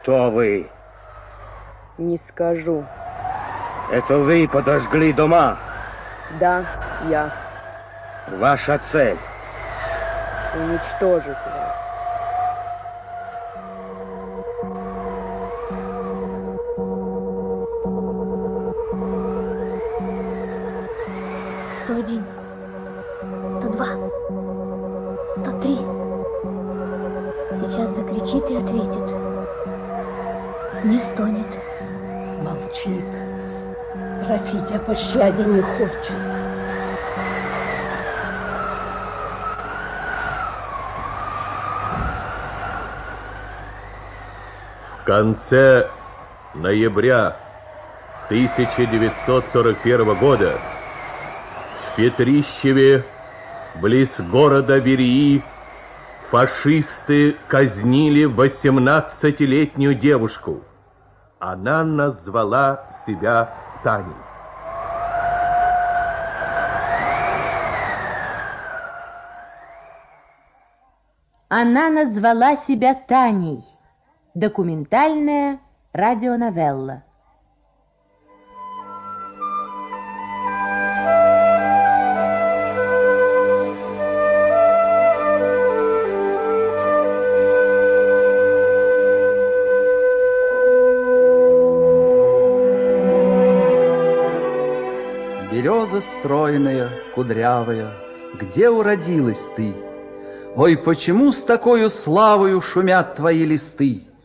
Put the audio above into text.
Кто вы? Не скажу. Это вы подожгли дома? Да, я. Ваша цель? Уничтожить вас. «101, 102, 103». Сейчас закричит и ответит. Не стонет. Молчит. Просить о пощаде не хочет. В конце ноября 1941 года в Петрищеве, близ города Вереи, фашисты казнили 18-летнюю девушку. Она назвала себя Таней. Она назвала себя Таней. Документальная радионовелла. Береза стройная, кудрявая, где уродилась ты? Ой, почему с такою славою шумят твои листы?